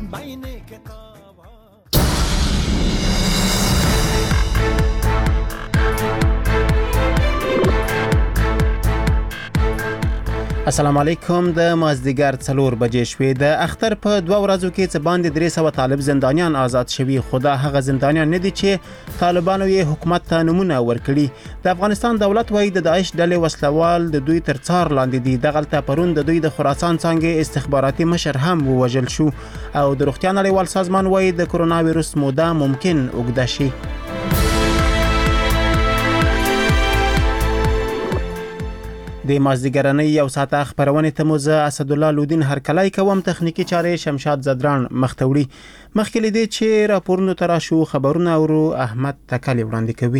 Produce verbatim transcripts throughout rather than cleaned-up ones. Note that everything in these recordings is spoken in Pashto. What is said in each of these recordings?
السلام علیکم. د مازدیګر څلور بجې شوې. د اختر په دوه ورځو کې څه باندې درې سوه طالب زندانیان آزاد شوي، خو دا هغه زندانیان نه دي چې طالبانو یې حکومت ته نمونه ورکړي. د افغانستان دولت وایي د داعش ډلې وسلوال د دوی تر څار لاندې دي. دغلته پرون د دوی د خراسان څانګې استخباراتي مشر هم ووژل شو او د روغتیا نړیوال سازمان وایي د کرونا ویروس موده ممکن اوږده شي. د مازدیګرنۍ یو ساعته خبرونې ته مو زه اسدالله لودین هرکلی کوم. تخنیکی چارې شمشاد زدران مخته وړي. مخکې له دې چې راپورونو ته راشو خبرونه اورو احمد تکلی وړاندې کوي.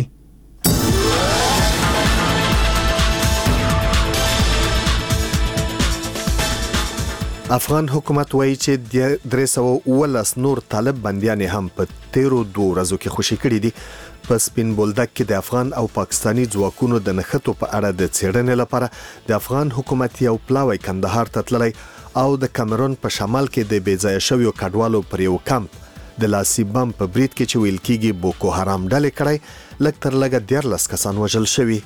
افغان حکومت وایي چې درې سوه اوولس نور طالب بندیان هم په تیرو دوه ورځو کې خوشي کړي دي. په سپین بولدک کې د افغان او پاکستانی ځواکونو د نښتو په اړه د څېړنې لپاره د افغان حکومت یو پلاوی کندهار ته تللی او د کامرون په شمال کې د بې ځایه شویو کډوالو پر یو کمپ د لاسي بم په برید کې چې ویل کېږي بوکو حرام ډلې کړی لږ تر لږه دیارلس کسان وژل شوي.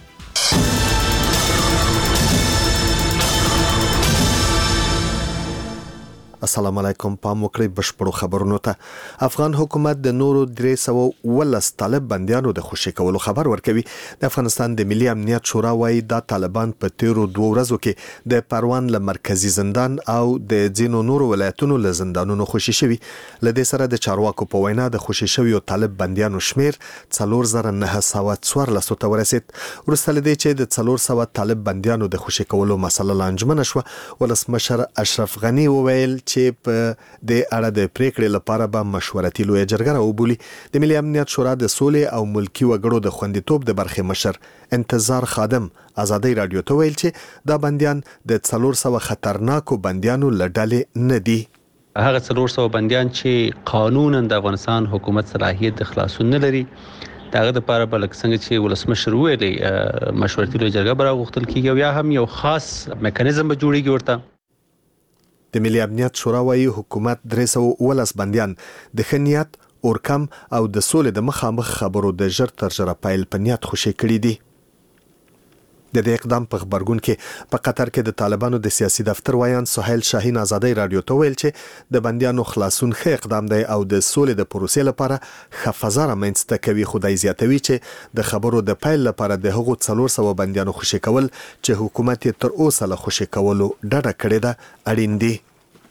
السلام علیکم. پام وکړئ بشپړو خبرونو ته. افغان حکومت د نورو درې سوه اوولس طالب بندیانو د خوشي کولو خبر ورکوي. د افغانستان د ملي امنیت شورا وایي دا طالبان په تیرو دوه ورځو کې د پروان له مرکزی زندان او د ځینو نورو ولایتونو له زندانونو خوشي شوي. له دې سره د چارواکو په وینا د خوشي شویو طالب بندیانو شمیر څلور زره نه سوه څوارلس ته ورسید. وروسته له دې چې د څلور سوه طالب بندیانو د خوشي کولو مسله لانجمنه شوه، ولسمشر اشرف غنی وویل چې په د اړه د پریکړې لپاره به مشورتي لویه جرګه راوبولي. د ملي امنیت شورا د سولې او ملکی وګړو د خوندیتوب د برخې مشر انتظار خادم ازادي رادیو ته ویل چې دا بندیان د څلور سوه خطرناکو بندیانو له ډلې نه دي. هغه څلور سوه بندیان چې قانونا د افغانستان حکومت صلاحیت د خلاصون نه لري، داغه د لپاره بلک څنګه چې ولسمشر ویلي مشورتي لویه جرګه به راغوښتل کیږي او یا هم یو خاص میکانیزم به جوړیږي ورته. د ملي امنیت شورا وایي حکومت درې سوه اوولس بندیان د ښه نیت، اورکم او د سولې د مخامخ خبرو د ژر تر ژره پیل په نیت خوشي کړي دي. د دې اقدام په خبرګون کې په قطر کې د طالبانو د سیاسي دفتر وایان سهیل شاهین ازادي رادیو ته ویل چې د بندیانو خلاصون ښه اقدام دی او د سولې د پروسې لپاره ښه فضا رامنځته کوي. خو دی زیاتوي چې د خبرو د پیل لپاره د هغو څلور سوه بندیانو خوشي کول چې حکومت یې تر اوسه له خوشي کولو ډډه کړې ده اړین دي.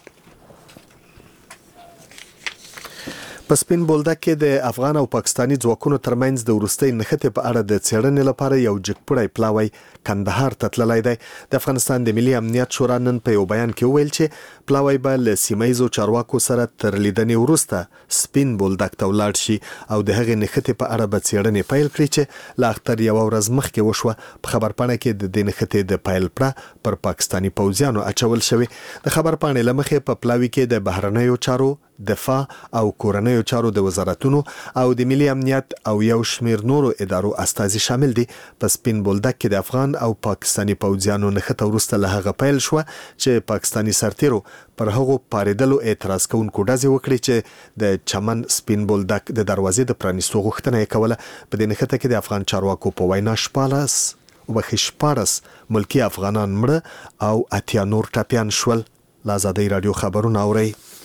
په سپین بولدک کې د افغان او پاکستانی ځواکونو ترمنځ د وروستۍ نښتې په اړه د څېړنې لپاره یو جګپړی پلاوی کندهار ته تللی دی. د افغانستان د ملي امنیت شورا نن په یو بیان کې وویل چې پلاوی به له سیمه ییزو چارواکو سره تر لیدنې وروسته سپین بولدک ته ولاړ شي او د هغې نښتې په اړه به څېړنې پیل کړي چې له اختر یوه ورځ مخکې وشوه. په خبرپاڼه کې د دې نښتې د پیل پړه پر پاکستانی پوځیانو اچول شوې. د خبرپاڼې له مخې په پلاوي کې د بهرنیو چارو، دفاع او کورنیو چارو د وزارتونو او د ملي امنیت او یو شمیر نورو ادارو استازي شامل دي. په سپین بولدک کې د افغان او پاکستانی پوځیانو نښته وروسته له هغه پیل شوه چې پاکستانی سرتیرو پر هغو پارېدلو اعتراض کوونکو ډزې وکړي چې د چمن سپین بولدک د دروازې د پرانیستو غوښتنه یې کوله. په دې نښته کې د افغان چارواکو په وینا شپاړس وبخښئ شپاړس ملکي افغانان مړه او اتیا نور ټپیان شول. له ازادۍ راډیو خبرونه اورئ.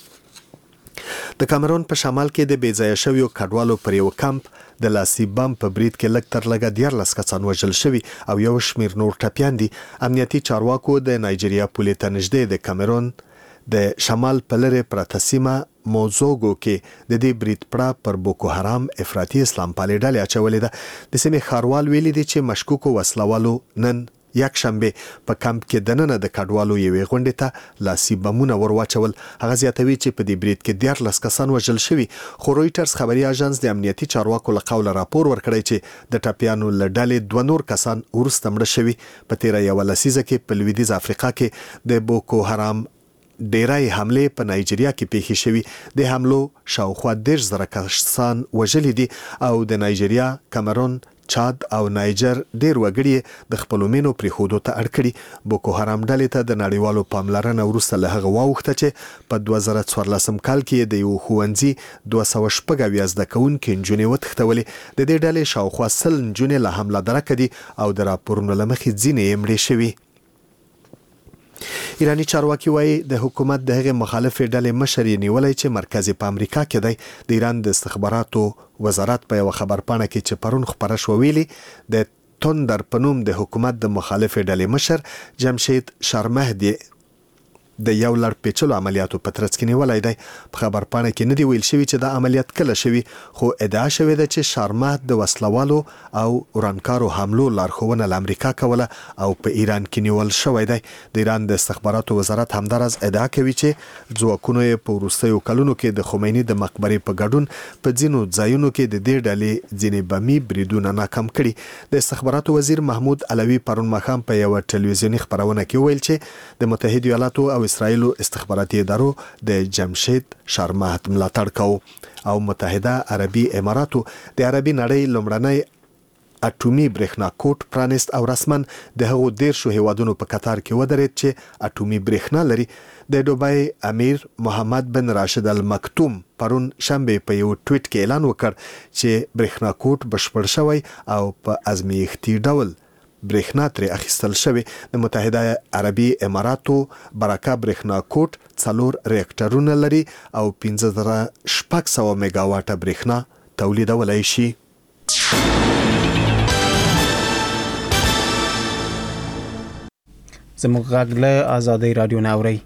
د کامرون په شمال کې د بې ځایه شویو کډوالو پر یو کمپ د لاسي بم په برید کې لږ تر لږه دیارلس کسان وژل شوي او یو شمیر نور ټپیان دي. امنیتي چارواکو د نایجیریا پولې ته نږدې د کامرون د شمال په لرې پرته سیمه موزوګو کې د دې برید پړه پر بوکو حرام افراطي اسلام پالې ډلې اچولې ده. د سیمې ښاروال ویلي دي چې مشکوکو وسلوالو نن یک شنبه په کمپ کې دننه د کډوالو یوې غونډې ته لاسي بمونه ور واچول. هغه زیاتوي چې په دې برید کې دیارلس کسان وژل شوي. خو رویټرز خبري اژانس د امنیتي چارواکو له قوله راپور ورکړی چې د ټپیانو له ډلې دوه نور کسان وروسته مړه شوي. په تیره یوه لسیزه کې په لویدیځ افریقا کې د بوکو حرام ډیرای حملې په نایجیریا کې پیښې شوي. د حملو شاوخوا دېرش زره کسان وژلي دي او د نایجیریا، کامرون، چاد او نایجر ډیر وګړي د خپل مینو پرې خودو ته اړ کړي. بوکو حرام ډلې ته د نړیوالو پاملرنه وروسته له هغه واوښته چې په دوه زره څوارلسم کال کې د یو ښوونځي دوه سوه شپږ اویا زده کوونکي نجونې وتښتولې. د دې ډلې شاوخوا سل نجونې له حمله درکه دي او د راپورونو له مخې ځینې یې مړې شوي. ایرانی چارواکي وایي د حکومت د هغې مخالفې ډلې مشر یې نیولی چې مرکز په امریکا کې دی. د ایران د استخباراتو وزارت په یوه خبرپاڼه کې چې پرون خپره شوه ویلي د توندر په نوم د حکومت د مخالفې ډلې مشر جمشید شرمهدي د یو لړ پیچلو عملیاتو په ترڅ کې نیولی دی. په خبرپاڼه کې نه دی ویل شوي چې دا عملیات کله شوي، خو ادعا شوې ده چې شرمهد د وسلوالو او ورانکارو حملو لارښوونه له امریکا کوله او په ایران کې نیول شوی دی. د ایران د استخباراتو وزارت همداراز ادعا کوي چې ځواکونو یې په وروستیو کلونو کې د خمیني د مقبرې په ګډون په ځینو ځایونو کې د دې ډلې ځینې بمي بریدونه ناکام کړي. د استخباراتو وزیر محمود علوي پرون ماښام په یوه ټلویزیوني خپرونه کې ویل چې د متحده ایالاتو او اسرائیلو استخباراتي ادارو د جمشید شرمهد ملاتړ کوي او متحده عربي اماراتو د عربي نړۍ لومړنی اټومي برېښنا کوټ پرانست او رسما د هغو دیرشو هیوادونو په قطار کې ودرېد چې اټومي برېښنا لري. د دوبۍ امیر محمد بن راشد المکتوم پرون شنبه په یو ټویټ کې اعلان وکړ چې برېښنا کوټ بشپړ شوی او په ازمیښتي ډول برېښنا ترې اخیستل شوی. د متحده عربي اماراتو برکه برېښنا کوټ څلور ریاکټرونه لري او پنځه زره شپږ سوه میګاواټه برېښنا تولیدولی شي. زموږ غږ له آزادۍ راډیو نه اورئ.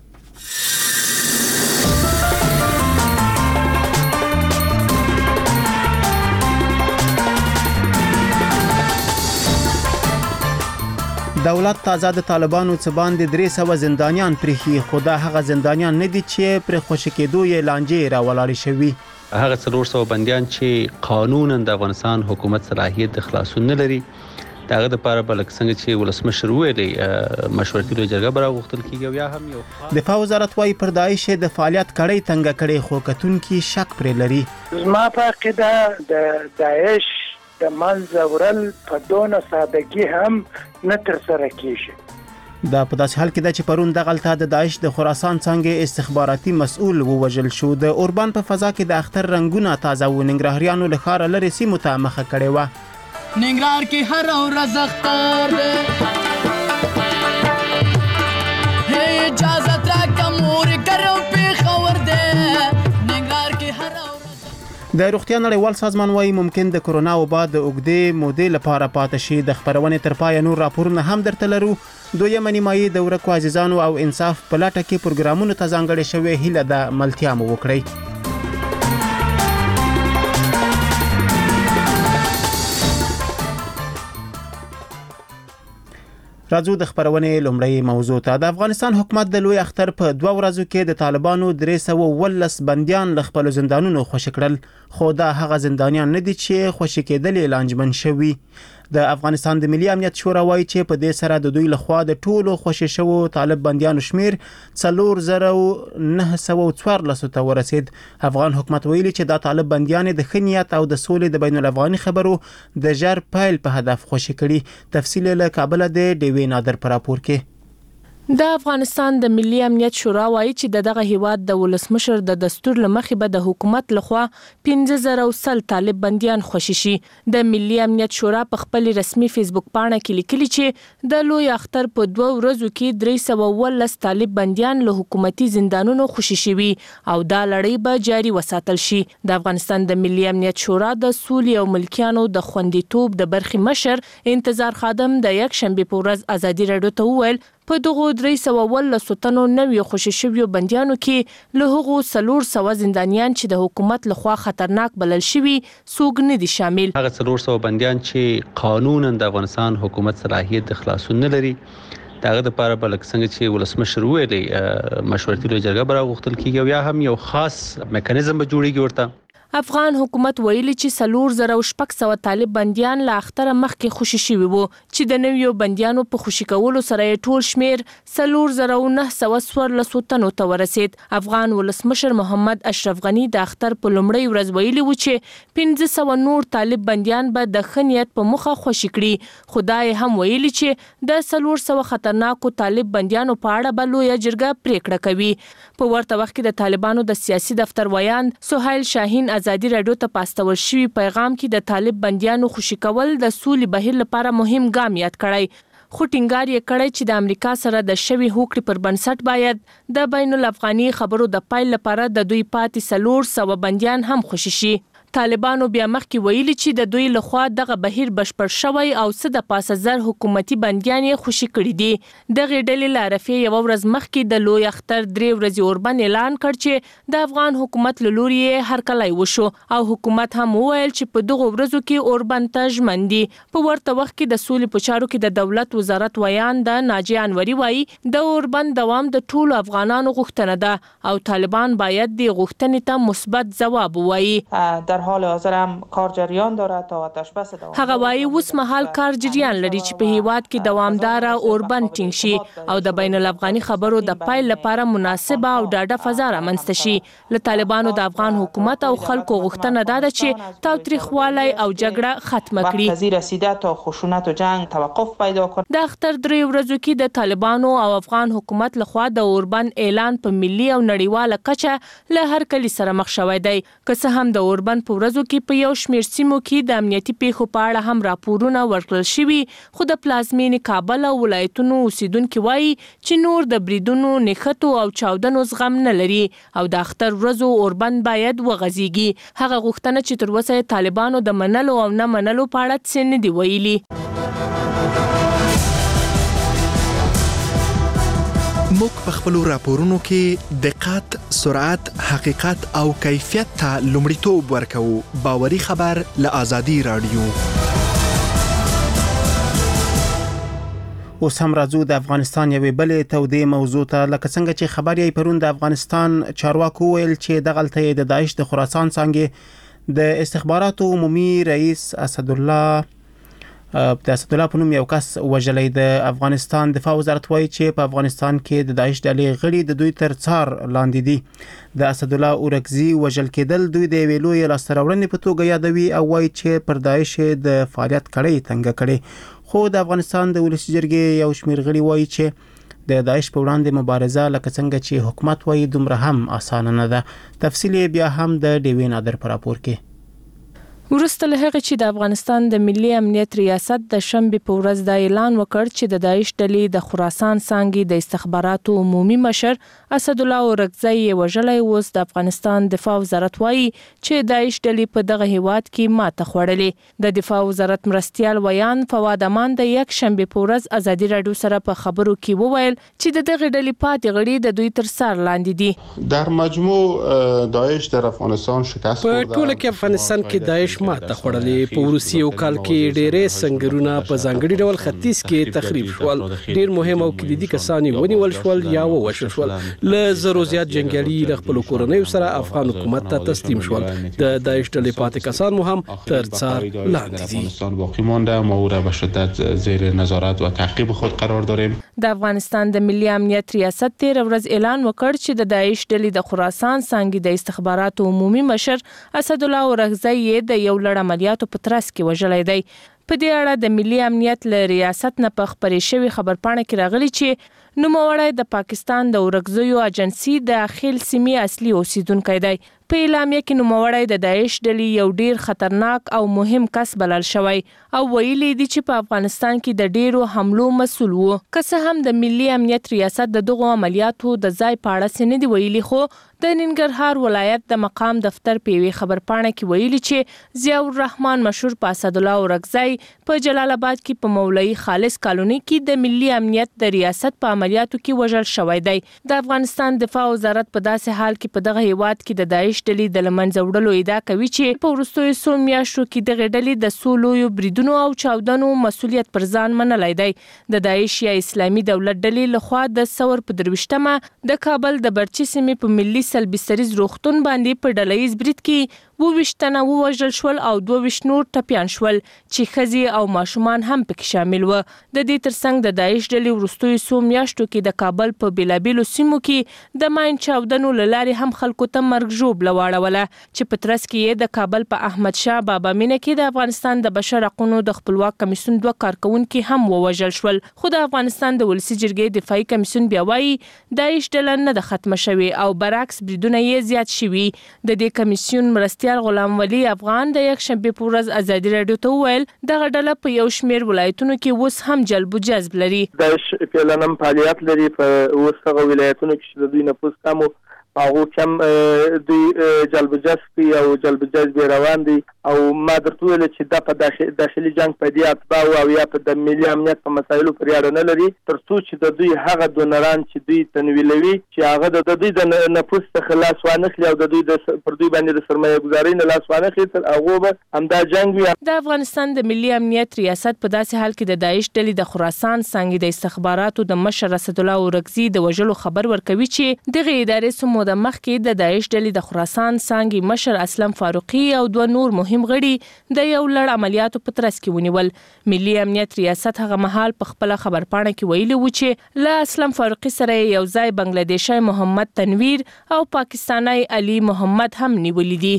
دولت تازه د طالبانو څخه باندې درې سوه زندانیان پریخي، خو دا هغه زندانیان نه دي چې پر خوشی کېدو یې لانجې راولاړې شوي. هغه څلور سوه بندیان چې قانونا د افغانستان حکومت صلاحیت د خلاصون نه لري، داغه د لپاره بلک څنګه چې ولسمشر ویلي مشورتي لوی جرګه به راغوښتل کیږي. یا هم یو دفاع وزارت وايي پر داعش د فعالیت کړۍ تنګه کړې، خو کتونکي شک پرې لري. زما په عقیده د داعش د منځه وړل په دونه سادګي هم نه ترسره کیږي. دا په داسې حال کې ده چې پرون دغلته د داعش د خراسان څانګې استخباراتي مسؤل ووژل شو. د اوربان په فضا کې د اختر رنگونه تازه و. ننګرهاریانو له ښاره لرې سیمو ته مخه کړې وه. ننګرهار کې هر ورځ اختر دی، اجازت راکړه مور ګرم پېښور دی. ننګرهار کې هر د روغتیا نړیوال سازمان وايي ممکن د کرونا وبا د اوږدې مودې لپاره پاتې شي. د خبرونې تر پایه نور راپورونه هم درته لرو. دویمه نیمایي د ورکو عزیزانو او انصاف په لټه کې پروګرامونو ته ځانګړې شوې هیله ده ملتیا مو وکړئ. راځو د خبرونې لومړی موضوع ته. د افغانستان حکومت د لوی اختر په دوه ورځو کې د طالبانو درې سوه اوولس بندیان له خپلو زندانونو خوشي کړل، خو دا هغه زندانیان نه دي چې خوشي کېدل یې لانجمن شوي. د افغانستان د ملي امنیت شورا وایي چې په دې سره د دوی لخوا د ټولو خوشي شوو طالب بندیانو شمیر څلور زره نه سوه څوارلسو ته ورسید. افغان حکومت ویلي چې دا طالب بندیان د ښه نیت او د سولې د بین الافغاني خبرو د ژر پیل په هدف خوشي کړي. تفصیل له کابل د ډیوی نادر پر راپور کې. د افغانستان د ملي امنیت شورا وایي چې دغه هیواد د ولسمشر د دستور لمخې به د حکومت لخوا پنځه زره وسل طالب بندیان خوشي شي. د ملي امنیت شورا په خپل رسمي فیسبوک پاڼه کې لیکلي چې د لوی اختر په دوه ورځو کې درې سوه اوولس طالب بندیان له حکومتي زندانونو خوشي شوي او دا لړۍ به جاري وساتل شي. د افغانستان د ملي امنیت شورا د سولې او ملکیانو د خوندیتوب د برخې مشر انتظار خادم د یک شنبه په ورځ ازادي راډیو ته وویل په دغه درې سوه اوولسو تنو نویو خوشي شویو بندیانو کې له هغو څلور سوه زندانیان چې د حکومت لخوا خطرناک بلل شوي څوک نه دي شامل. هغه څلور سوه بندیان چې قانونا د افغانستان حکومت صلاحیت د خلاصون نه لري، داغه د لپاره بلک څنګه چې ولسمشر ویلي مشورتي لوی جرګه به راغوښتل کیږي او یا هم یو خاص میکانیزم به جوړیږي ورته. افغان حکومت ویلي چې څلور زره شپږ سوه طالب بندیان له اختره مخکې خوشي شوي وو چې د نویو بندیانو په خوشي کولو سره یې ټول شمیر څلور زره نه سوه څوارلسو تنو ته ورسید. افغان ولسمشر محمد اشرف غني د اختر په لومړۍ ورځ ویلي و چې پنځه سوه نور طالب بندیان به د ښه نیت په موخه خوشي کړي، خو دا یې هم ویلي چې د څلور سوه خطرناکو طالب بندیانو په اړه به لویه جرګه پریکړه کوي. په ورته وخت کې د طالبانو د سیاسي دفتر ویاند سهیل شاهین ازادي راډیو ته په استول شوي پیغام کې د طالب بندیانو خوشي کول د سولې بهیر لپاره مهم ګام یاد کړی، خو ټینګار یې کړی چې د امریکا سره د شوي هوکړې پر بنسټ باید د بین الافغاني خبرو د پیل لپاره د دوی پاتې څلور سوه بندیان هم خوشي شي. طالبانو بیا مخکې ویلي چې د دوی لخوا دغه بهیر بشپړ شوی او څه د پاسه زر حکومتي بندیان یې خوشي کړي دي. دغه ډلې له رفع یوه ورځ مخکې د لوی اختر درې ورځې اوربند اعلان کړ چې د افغان حکومت له لوري یې هرکلی وشو او حکومت هم وویل چې په دغو ورځو کې اوربند ته ژمن دي. په ورته وخت کې د سولې په چارو کې د دولت وزارت ویاند ناجیه انوري وایي د اوربند دوام د ټولو افغانانو غوښتنه ده او طالبان باید د غوښتنې ته مثبت ځواب ووایي. در حال حاضر هم کار جریان داره تا آتش بس دوام. هغه وایي اوس مهال کار جریان لري چې په هیواد کې دوامدار اوربند ټینګ شي او د بین الافغاني خبرو د پیل لپاره مناسبه او ډاډه فضا رامنځته شي. له طالبانو د افغان حکومت او خلکو غوښتنه ده چې تاوتریخوالی او جګړه ختمه کړي. وقت رسیده تا خشونت و جنگ توقف پیدا کنه. د اختر درې ورځو کې د طالبانو او افغان حکومت لخوا د اوربند اعلان په ملي او نړیواله کچه له هر کلی سره مخ شوی دی. که څه هم د اوربند په ورځو کې په یو شمیر سیمو کې د امنیتي پیښو په اړه هم راپورونه ورکړل شوي، خو د پلازمینې کابل او ولایتونو اوسیدونکي وایي چې نور د بریدونو، نښتو او چاودنو زغم نه لري او د اختر ورځو اوربند باید وغځیږي. هغه غوښتنه چې تر اوسه یې طالبانو د منلو او نه منلو په اړه څه نه دي ویلي. موږ په خپلو راپورونو کې دقت، سرعت، حقیقت او کیفیت ته لومړیتوب ورکوو. باوري خبر له آزادي راډیو. اوس هم راځو د افغانستان یوې بلې تودې موضوع ته. لکه څنګه چې خبر یې پرون د افغانستان چارواکو ویل چې دغلته یې د داعش د خراسان څانګې د استخباراتو عمومي رئیس اسدالله د اسدالله په نوم یو کس وژلی. د افغانستان دفاع وزارت وایي چې په افغانستان کې د داعش ډلې غړي د دوی تر څار لاندې دي. د اسدالله اورکزي وژل کېدل دوی د یوې لویې لاسته راوړنې په توګه یادوي او وایي چې پر داعش د فعالیت کړۍ تنګه کړې. خو د افغانستان د ولسي جرګې یو شمېر غړي وایي چې د داعش په وړاندې مبارزه لکه څنګه چې حکومت وایي دومره هم اسانه نه ده. تفصیل بیا هم د ډیوین نادر په راپور کې. وروسته له هغه چې د افغانستان د ملي امنیت ریاست د شنبې په ورځ دا اعلان وکړ چې د داعش ډلې د خراسان څانګې د استخباراتو عمومي مشر اسدالله اورکزی یې وژلی، اوس د افغانستان دفاع وزارت وایي چې داعش ډلې په دغه هیواد کې ماته خوړلې. د دفاع وزارت مرستیال ویان فواد امان د یک شنبې په ورځ ازادي راډیو سره په خبرو کې وویل چې د دغه ډلې پاتې غړي د دوی تر څار لاندې دي. در مجموع داعش در افغانستان شکست خورده. په ټوله کې افغانستان کې داعش ماته خوړلې. په وروستي یو کال کې ډېرې سنگرونه په ځانګړي ډول ختیځ کې تخریب شول. ډېر مهم او کلیدي کسان ونیول شول یا ووژل شول. له زرو زیات جنګیالي له خپلو کورنیو سره افغان حکومت ته تسلیم شول. د داعش ډلې پاتې کسان مو هم تر څار لاندې دي. افغانستان باقی مانده، ما او را به شدت زیر نظارت و تعقیب خود قرار داریم. د افغانستان د ملي امنیت ریاست تیر ورځ اعلان وکړ چې د داعش ډلې د خراسان څانګې د استخباراتو عمومي مشر اسدالله اورکزی یې د یو لړ عملیاتو په ترڅ کې وژلی دی. په دې اړه د ملي امنیت له ریاست نه په خبرې شوې خبرپاڼه کې راغلي چې نوموړی د پاکستان د اورکزیو اجنسي د خیل سیمې اصلي اوسیدونکی دی. په اعلامیه کې نوموړی د داعش ډلې یو ډیر خطرناک او مهم کس بلل شوی او ویلي دي چې په افغانستان کې د ډیرو حملو مسؤل وو. که څه هم د ملي امنیت ریاست د دغو عملیاتو د ځای په اړه څه نه دي ویلي، خو د ننګرهار ولایت د مقام دفتر په یوې خبرپاڼه کې ویلي چې ضیاء الرحمن مشهور په اسدالله اورکزی په جلال آباد کې په مولوي خالص کالوني کې د ملي امنیت د ریاست په عملیاتو کې وژل شوی دی. د افغانستان دفاع وزارت په داسې حال کې په دغه هیواد کې د داعش ډلې د لمنځه وړلو ادعا کوي چې په وروستیو څو میاشتو کې دغه ډلې د څو لویو بریدونو او چاودنو مسؤلیت پر ځان منلی دی. د داعش یا اسلامي دولت ډلې لخوا د ثور په درویشتمه د کابل د برچي سیمې په ملي سلبستریز روغتون باندې په ډله ییز برید کې وویشت تنه ووژل شول او دوه ویشت نور ټپیان شول چې ښځې او ماشومان هم پکې شامل و. د دې ترڅنګ د داعش ډلې وروستیو څو میاشتو کې د کابل په بېلابېلو سیمو کې د ماین چاودنو له لارې هم خلکو ته مرګ ژوبله واړوله چې په ترڅ کې یې د کابل په احمد شاه بابا مینه کې د افغانستان د بشر حقوقو د خپلواک کمیسیون دوه کارکونکي هم ووژل شول. خو د افغانستان د ولسي جرګې دفاعي کمیسیون بیا وایي داعش ډله نه ده ختمه شوې او برعکس بریدونه یې زیات شوي. د دې کمیسیون مرستیال غلام ولی افغان د یکشنبې په ورځ ازادي راډیو ته وویل دغه ډله په یو شمېر ولایتونو کې اوس هم جلب و جذب لري. داعش فعلا هم فعالیت لري په اوس هغه ولایتونو کې چې د دوی نفوس کم او کم دوی جلب جذب کوي او جلب جذب روان دي او ما درته ویل چې دا په داخلي جنگ په دې اتباع او یا په د ملي امنیت په مسایلو پورې اړه نه لري تر څو چې د دوی هغه دونران چې دوی تنویلوي چې هغه د دوی د نفوس څخه لاس وانخلي او د دوی د پر دوی باندې د سرمایه گذارۍ نه لاس وانخلي تر هغه به همدا جنگ وي. د افغانستان د ملي امنیت ریاست په داسې حال کې د داعش ډلې د خراسان څنګه د استخباراتو د مشر اسد الله اورکزي د وژلو خبر ورکوي چې دغه ادارې سمو د مخکې د داعش ډلې د خراسان څنګه مشر اسلم فاروقي او دوه نور مهم غړي د یو لړ عملیاتو په ترڅ کې ونیول. ملي امنیت ریاست هغه مهال په خپل خبرپاڼه کې ویلي و چې له اسلم فاروقي سره یو ځای بنگلادیشي محمد تنویر او پاکستانی علي محمد هم نیولې دي.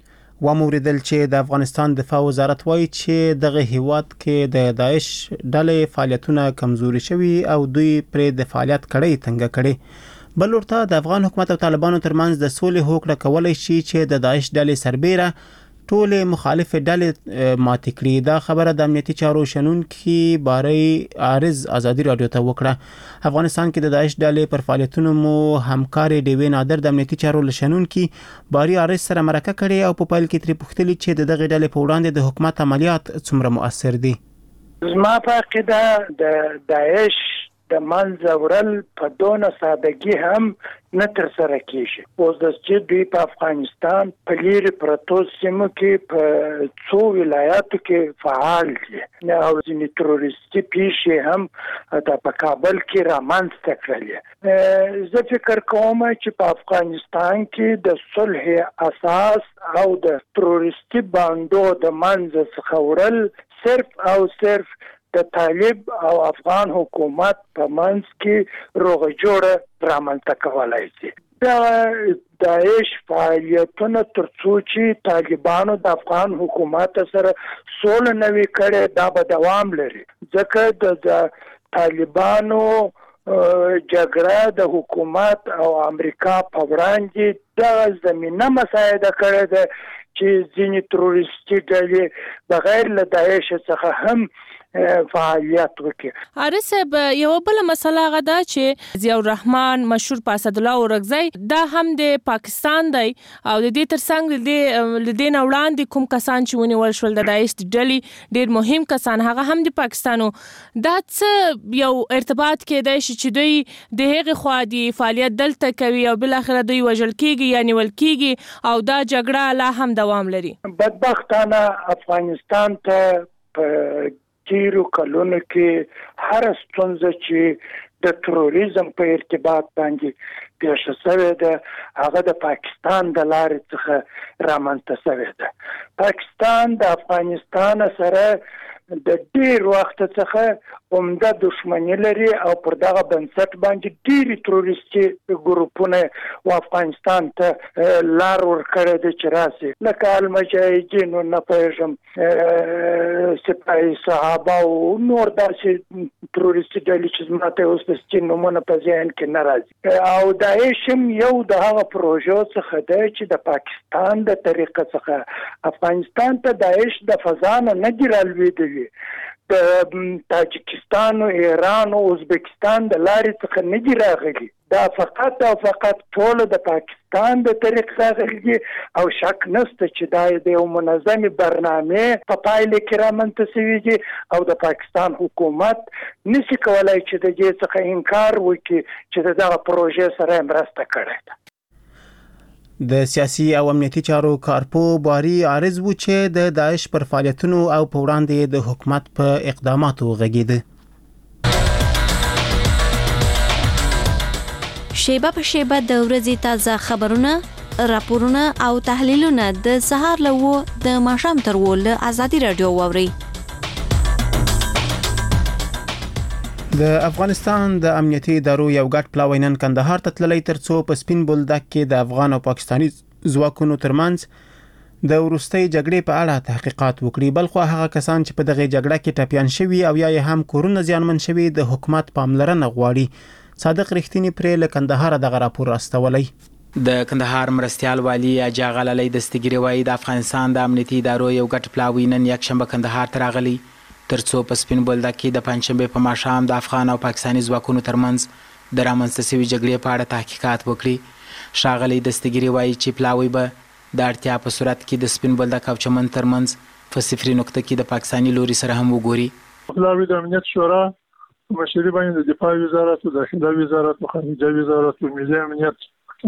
و موریدل چې د افغانستان دفاع وزارت وایي چې دغه هیواد کې د داعش ډلې فعالیتونه کمزوري شوي او دوی پرې د فعالیت کړۍ تنګه کړي. بل ورته د افغان حکومت او طالبانو ترمنځ د سولې هوکړه کولای شي چې د داعش ډلې سربېره ټولې مخالف ډلې ماتې کړي. دا خبره د امنیتي چارو شنونکي باری عارض ازادي راډیو ته وکړه. افغانستان کې د داعش ډلې پر فعالیتونو مو همکار ډیوی نادر د امنیتي چارو شنونکي باری عارض سره مرکه کړې او په پایل کې ترې پوښتنه چې د دغه ډلې په وړاندې د حکومت عملیات څومره مؤثر دي. زما په عقیده د داعش د منځه وړل په دونه سادهګي هم نه تر سره کیږي. اوس د چې دوی په افغانستان په لیرې پرتو سیمو کې په څو ولایاتو کې فعال دي او ځینې تروریستي پیښې هم د په کابل کې رامنځته کړلې. زه فکر کوم چې په افغانستان کې د صلح اساس او د تروریستي باندو د منځ څخه وړل صرف او صرف د طالب او افغان حکومت په منځ کې روغه جوړه رامنځته کولای شي. د داعش فعالیتونه تر څو چې طالبانو د افغان حکومت سره سول نه وی کړي دا به دوام لري ځکه د طالبانو جګړه د حکومت او امریکا په وړاندې د زمينه مساعده کړې ده چې ځینې تروریستي ډلې بغیر له داعش څخه هم فعالیت وکړي. عارض صاحب یو بل مسله غدا چې ضیاء الرحمن مشهور په اسد الله اورکزی دا هم د پاکستان دی او د دې ترڅنګ د دې نه وړاندې کوم کسان چې ونیول شول د داعش ډلې ډېر مهم کسان هغه هم د پاکستانو دا څه یو ارتباط کېدای شي چې دوی د هغې خوا د فعالیت دلته کوي او بل اخر دوی وژل کیږي یا نیول کیږي او دا جګړه لا هم دوام لري. بدبختانه افغانستان ته په تیرو کلونو کې هر ستونزه چې د تروریزم په ارتباط باندې پیښه شوې ده هغه د پاکستان د لارې څخه رامنځته شوې ده. پاکستان د افغانستان سره د ډیر وخت څخه عمده دښمنی لري او پر دغه بنسټ باندې ډیر تروریستي ګروپونه و افغانستان ته لار ورکړي د چراسي لکه المجاهدین او نپېژم سپاهي صحابه او نور داسې تروریستي ډلې چې ماته اوس د ستین نمونه په ذهن کې ناراضي او داعش یو د هغه پروژو څخه دی چې د پاکستان د طریقه څخه افغانستان ته داعش د فضانه نه ګرالوي د تاجکستان او ایران او ازبکستان د لارې څخه نه دي راغلي دا فقط او فقط ټول د پاکستان د طریق راغلي او شک نشته چې دا د یو منظم برنامه په پایله کې رامنځته شوی دی او د پاکستان حکومت نشي کولای چې د دې څخه انکار وکړي چې دغه پروژه سره مرسته کړې ده. د سیاسي او امنیتي چارو کارپو باری عارض و چې د داعش پر فعالیتونو او په وړاندې د حکومت په اقداماتو غږیده. شیبه په شیبه د ورځې تازه خبرونه راپورونه او تحلیلونه د سهار له و د ماښام تر و له ازادي رادیو واوري. د افغانستان د امنیتي ادارو یو ګډ پلاوی نن کندهار ته تللی ترڅو په سپین بولدک کې د افغان او پاکستاني ځواکونو ترمنځ د وروستۍ جګړې په اړه تحقیقات وکړي. بلخو هغه کسان چې په دغه جګړه کې ټپیان شوي او یا یې هم کورونه زیانمن شوي د حکومت پاملرنه غواړي. صادق رښتینی پرې له کندهار دغه راپور راستولی. د کندهار مرستيال والی اجاغ علي دستګری وای د افغانستان د امنیتي ادارو یو ګډ پلاوی نن یک شنبه کندهار ته راغلی ترڅو په سپین بولدک کې د پنځشنبه په ماښام د افغان او پاکستاني ځواکونو ترمنځ د رامنځته شوي جګړې په اړه تحقیقات وکړي. شاغلی دستګری وای چې پلاوی به د اړتیا په صورت کې د سپین بولدک او چمن ترمنځ په صفري نقطه کې د پاکستاني لوري سره هم وګوري. پلاوی د امنیت شورا مشري باندې د دفاع وزارت او داخلي وزارت او خارجه وزارت او ملي امنیت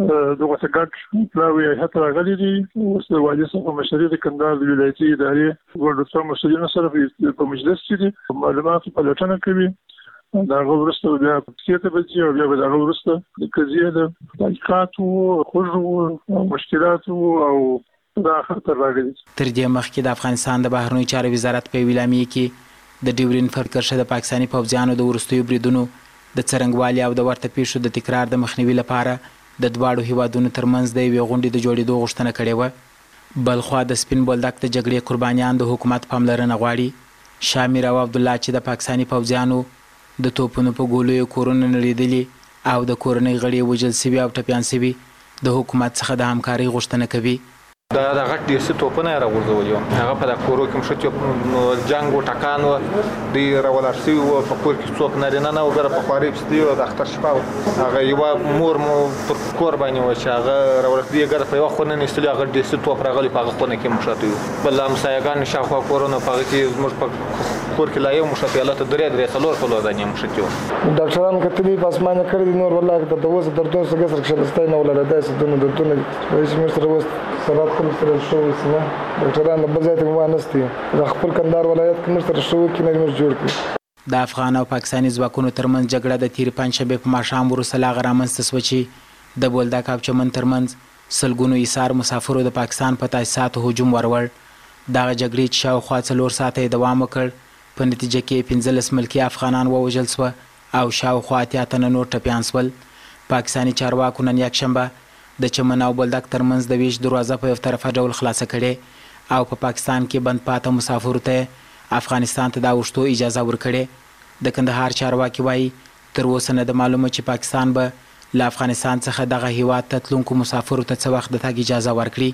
دغه څنګه پلاوی هته راغلي دي. اوس د والي صاحب مشري د کندهار د ولایتي ادارې ورته مسؤلین سره په مجلس کې معلومات په لټنه کوي. دا غوړسته بیا کېته بچي او بیا دا غوړسته د قضیه د تحقیقات او خوځو مشکلات او دا خطر راغلي. تر دې مخکې د افغانستان د بهرنیو چارو وزارت په ویلامي کې د ډیورین فرکرشه د پاکستاني پوځیانو د ورستیو بریدونو د څرنګوالي او د ورته پیښو د تکرار د مخنیوي لپاره د دواړو هیوادونو ترمنځ د یوې غونډې د جوړېدو غوښتنه کړې وه. بلخوا د سپین بولدک د جګړې قربانیان د حکومت پاملرنه غواړي. شامیر او عبدالله چې د پاکستاني پوځیانو د توپونو په ګولیو کورونه نړېدلي او د کورنۍ غړي وژل شوي او ټپیان شوي د حکومت څخه د همکارۍ غوښتنه کوي. دا د غټ ډیسي توپونه راغورځولي وو. هغه په د کورو کې مشت جنګ او ټکان و دی راولار شوي وو. په کور کې څوک نارینه نه و بره په خوارۍ پسې دی د اختر شپه و. هغه یوه مور مو پر کور باندې وه چې هغه راولار دی ګره په یوه خونه نه ایستلي هغه ډیسي توپ راغلی په هغه خونه کې مشت وي. بل همسایهګان شاوخوا کورونه په هغه کې زموږ په کور کې لا یو مشت وي. هلته درې درې څلور څلور دانې مشتې وو. ډاکټران کتلي په اسمانه کړي دي نور والله د اوس دردونه څه ګسر کښلستی نه ولله داسې دونه دردونه چې موږ سره اوس سرات خپل سره شو نه ډاکټران بل ځای ته مو نهستی د خپل کندهار ولایت کې موږ سره شو کې نه موږ جوړ کړي. د افغان او پاکستاني ځواکونو ترمنځ جګړه د تیر پنځشنبه په ماښام وروسته لا رامنځته شوه چې د بولدک او چمن ترمنځ سلګونو ایثار مسافرو د پاکستان په تاسیساتو هجوم ورور. دغه جګړې چې شاوخوا څلور ساعته یې دوام وکړ په نتیجه کې پنځلس ملکي افغانان ووژل شوه او شاوخوا اتیا تنه نور ټپیان شول. پاکستاني چارواکو نن یکشنبه د چمن او بولدک ترمنځ د ویش دروازه په یو طرفه ډول خلاصه کړې او په پاکستان کې بند پاته مسافرو ته افغانستان ته د اوښتو اجازه ورکړې. د کندهار چارواکي وایي تر اوسه نه ده معلومه چې پاکستان به له افغانستان څخه دغه هیواد ته تلونکو مسافرو ته څه وخت د تګ اجازه ورکړي.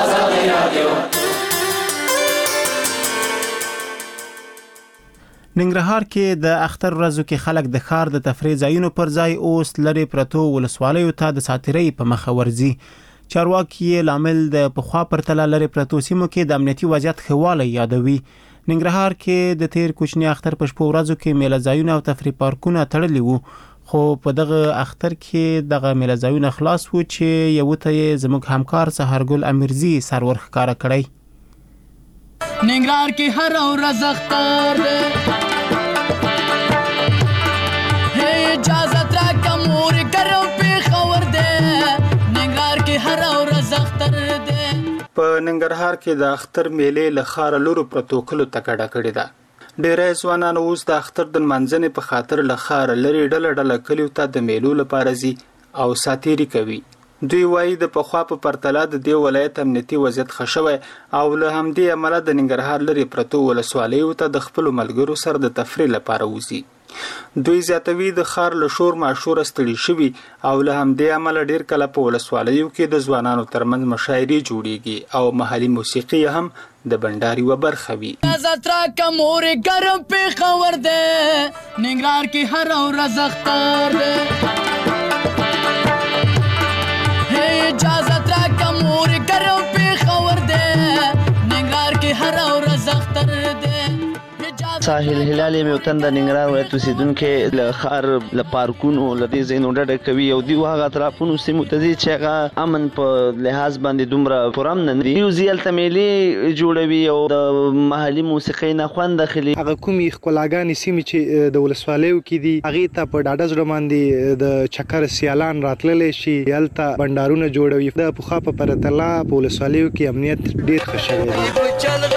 ننګرهار کې د اختر ورځو کې خلک د ښار د تفریح ځایونو پر ځای اوس لري پرتو ولسوالیو ته د ساتیرۍ په مخه ورځي. چارواکي لامل د پخوا پرتله لري پرتو سیمو کې د امنیتي وضعیت ښه والی یادوي. ننګرهار کې د تیر کوچني اختر په شپو ورځو کې میله ځایونه او تفریح پارکونه تړلي وو، خو په دغه اختر کې دغه میله ځایونه خلاص وو چې یو ته زموږ همکار سحرګل امیرزي سرور ښکاره کړی. ننګرهار کې هر ورځ اختر دی اجازت را کمور کرو پی خور دی. ننګرهار کې هر ورځ اختر دی. په ننګرهار کې د اختر میلې له ښاره لورو پرتو کلو ته کډه کړې ده. ډېری ځوانان اوس د اختر د نمانځنې په خاطر له ښاره لرې ډله ډله کلیو ته د میلو لپاره ځي او ساتیري کوي. دوی وایي د پخوا په پرتله د دې ولایت امنیتي وضعیت ښه شوی او له همدې امله د ننګرهار لرې پرتو ولسوالیو ته د خپلو ملګرو سره د تفریح لپاره وځي. دوی زیاتوي د ښار له شور ماشوره ستړي شوي او له همدې امله ډېر کله په ولسوالیو کې د ځوانانو ترمنځ مشاعرې جوړیږي او محلي موسیقي هم د بنداري و برخه وي. اجازت را کمور ګرم په خور دی. ننګرهار کې هر ورځ اختر دی. اجازت را کمور ګرم په خور دی. ننګرهار کې هر ورځ اختر دی. ساحل هلال میوتن د ننګرهار ولایت اوسیدونکو له خار له پارکونو لدی زینو ډډه کوي او دی هغه اطرافونو سیمو ته چې هغه امن په لحاظ باندې دومره پرم نه دی یو ځل تمېلي جوړوي او د محلي موسیقي نه خوند داخلي هغه کومي خپلاګانی سیمې چې د ولسوالیو کې دي هغه ته په ډاډه ځړ باندې د چکر سیالان راتللې شي یلته بندرونه جوړوي د پوخا په پرتلا په ولسوالیو کې امنیت ډیر ښه شوی دی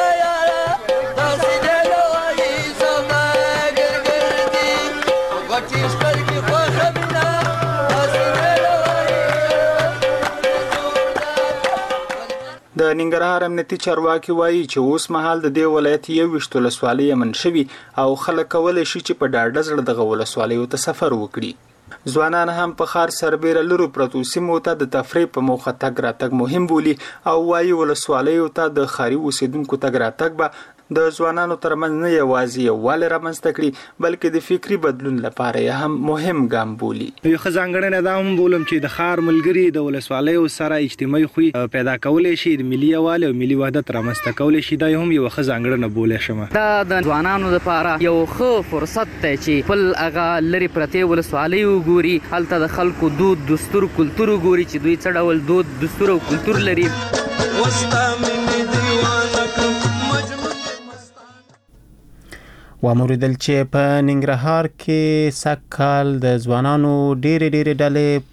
د ننګرهار امنیتي چارواکي وایي چې اوس مهال د دې ولایت یو ویشت ولسوالۍ امن شوي او خلک کولی شي چې په ډاډه زړه دغه ولسوالیو ته سفر وکړي ځوانان هم په ښار سربیره لرو پرتو سیمو ته د تفریح په موخه تګ راتګ مهم بولي او وایي ولسوالیو ته د ښاري اوسیدونکو تګ راتګ به د ځوانانو ترمنځ نه یوازې یووالی رامنځته کړي بلکې د فکري بدلون لپاره یې هم مهم ګام بولي. یو ښه ځانګړنه دا هم بولم چې د ښار ملګري د ولسوالیو سره اجتماعي خوی پیدا کولی شي د ملي یووالي او ملي وحدت رامنځته کولی شي دا هم یو ښه ځانګړنه بولی شم. دا د ځوانانو لپاره یو ښه فرصت دی چې خپل هغه لرې پرتې ولسوالۍ وګوري هلته د خلکو دود دستور کلتور وګوري چې دوی څه ډول دود دستور او کلتور لري. واموریدل چې په ننګرهار کې سکهال د ځوانانو ډېرې ډېرې ډلې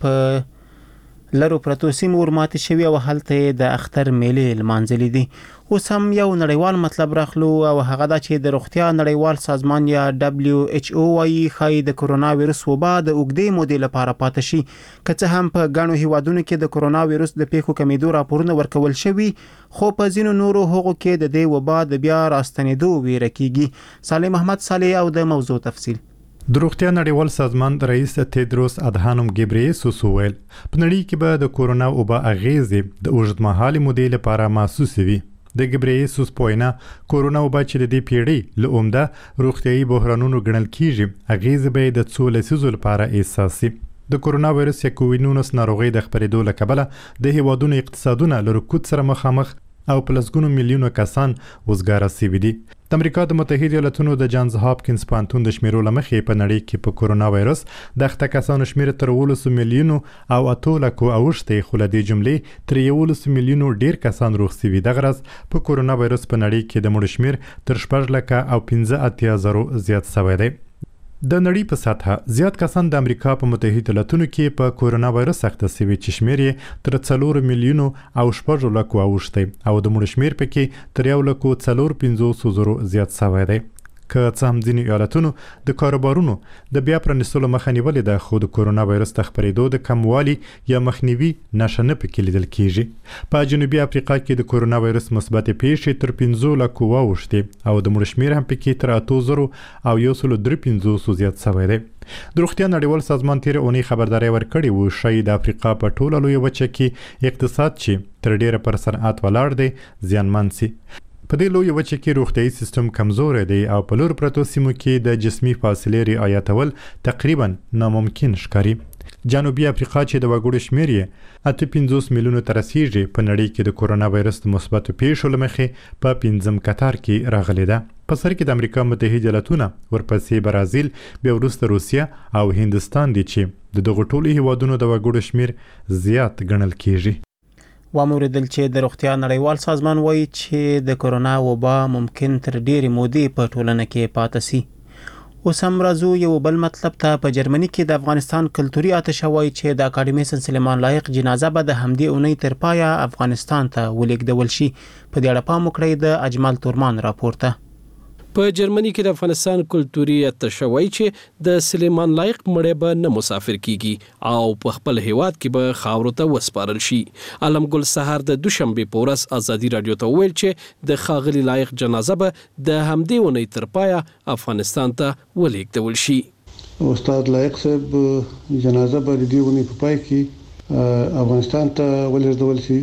په لرو پرتو سیمو ورماتې شوي او هلته د اختر میلې لمانځلې دي. اوس هم یو نړیوال مطلب راخلو او هغه دا چې د روغتیا نړیوال سازمان یا دبلیو ایچ او وايي ښایي د کرونا وایرس وبا د اوږدې مودې لپاره پاتې شي که څه هم په ګڼو هیوادونو کې د کرونا وایرس د پیښو کمیدو راپورونه ورکول شوي خو په ځینو نورو هغو کې د دې وبا د بیا راستنېدو ویره کیږي. صالح محمد صالح او د موضوع تفصیل. د روغتیا نړیوال سازمان رئیس تیدروس ادهانوم ګبریسوس وویل په نړۍ کې به د کرونا وبا اغیزې د اوږدمهالې مودې لپاره محسوس وي. د ګبریسوس پوینا کرونا وبا چې د دې پیړۍ له عمده روغتیايي بحرانونو ګڼل کیږي اغیزې به د څو لسیزو لپاره احساسي. د کرونا وایرس یا کووډ نولس ناروغي د خپرېدو له کبله د هیوادونو اقتصادونه له رکود سره مخامخ او په لسګونو میلیونو کسان وزګاره سوي دي. د امریکا د متحده ایالاتونو د جانز هاپکینز پوهنتون د شمیرو له مخې په نړۍ کې په کرونا وایرس د اخته کسانو شمیر تر ولسو میلیونو او اتو لکو اوښتې خو له دې جملې تر یولسو میلیونو ډیر کسان روغ سوي. دغه ورځ په کرونا وایرس په نړۍ کې د مړو شمیر تر شپږ لکه او پنځه اتیا زرو زیات شوی دی. د نړۍ په سطحه زیات کسان د امریکا په متحده ایالاتونو کې په کرونا وایرس اخته شوي چې شمیر یې تر څلور میلیونو او شپږ لکو اوښتی او د مړو شمیر پکې تر یو لکو څلور پنځوس زرو زیات شوی دی. که څه هم ځینې ایالتونو د کاروبارونو د بیا پرانیستلو مخه نیولې ده خو د کرونا وایرس د خپرېدو د کموالي یا مخنیوي نښه نه پکې لیدل کیږي. په جنوبي افریقا کې د کرونا وایرس مثبتې پیښې تر پنځو لکو واوښتې او د مړو شمیر هم پکې تر اتو زرو او یو سلو درې پنځوسو زیات شوی دی. د روغتیا نړیوال سازمان تیر اونۍ خبرداری ورکړې و ښایي د افریقا په ټوله لویه وچه کې اقتصاد چې تر ډیره پر صنعت ولاړ دی زیانمن سي. په دې لویه وچه کې روغتیايي سیستم کمزوری دی او په لور پرتو سیمو کې د جسمي فاصلې رعایتول تقریبا ناممکن ښکاري. جنوبي افریقا چې د وګړو شمیر یې اته پنځوس میلیونو ته رسیږي په نړۍ کې د کرونا وایرس د مثبتو پیښو له مخې په پنځم کتار کې راغلی ده. په سر کې د امریکا متحده ایالاتونه ورپسې برازیل بیا وروسته روسیه او هندوستان دي چې د دغو ټولو هیوادونو د وګړو شمیر زیات ګڼل کیږي. واموریدل چې د روغتیا نړیوال سازمان وایي چې د کرونا وبا ممکن تر ډېرې مودې په ټولنه کې پاتې سي. اوس هم راځو یو بل مطلب ته. په جرمني کې د افغانستان کلتوري آتشه وایي چې د اکاډمیسن سلیمان لایق جنازه به د همدې اونۍ تر پایه افغانستان ته ولېږدول شي. په دې اړه پام وکړئ د اجمل تورمان راپور ته. په جرمني کې د افغانستان کلتوري آتشه وایي چې د سلیمان لایق مړی به نه مسافر کیږي او په خپل هیواد کې به خاورو ته وسپارل شي. علم ګل سحر د دوشنبه په ورځ ازادي رادیو ته ویل چې د خاغلی لایق جنازه به د همدې اونۍ تر پایه افغانستان ته ولېږدول شي. استاد لایق صاحب جنازه به د دې اونۍ په پای کې افغانستان ته ولېږدول شي.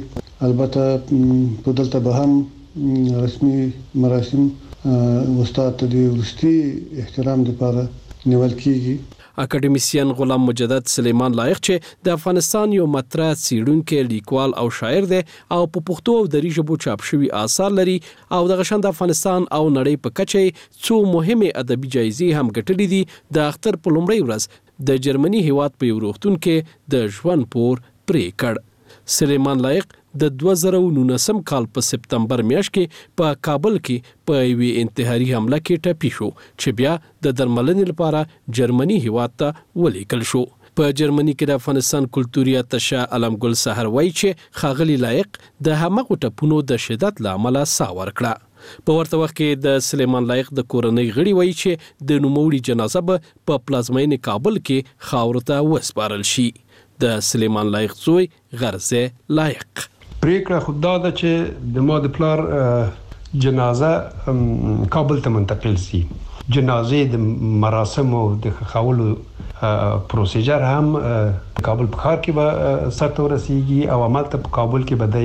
البته په دلته به هم رسمي مراسم استاد ته د ورستي احترام لپاره نیول کیږي. اکیډمیسین غلام مجدد سلیمان لایق چې د افغانستان یو مطرح څیړونکی لیکوال او شاعر دی او په پښتو او دری ژبو چاپ شوي آثار لري او د غشن د افغانستان او نړۍ په کچه څو مهمه ادبي جایزې هم ګټلې دي. د اختر په لومړۍ ورځ د جرمني هیواد په یو روغتون کې د ژوند پور پرې کړ. سلیمان لایق د دوه زره نولسم کال په سپتمبر میاشت کې په کابل کې په یوې انتحاري حمله کې ټپي شو چې بیا د درملنې لپاره جرمني هیواد ته ولیږل شو. په جرمني کې د افغانستان کلتوري اتشه علمګل سحر وایي چې ښاغلي لایق د همغو ټپونو د شدت له امله ساه ورکړه. په ورته وخت کې د سلیمان لایق د کورنۍ غړي وایي چې د نوموړي جنازه به په پلازمین کابل کې خاورو ته وسپارل شي. د سلیمان لایق زوی غرزه لایق پریکړه خدا ده چې د ما د پلار جنازه کابل ته منتقل سي. جنازې د مراسم او د خاولو پروسیجر هم کابل په ښار کې به سرته ورسیږي او عمل ته په کابل کې به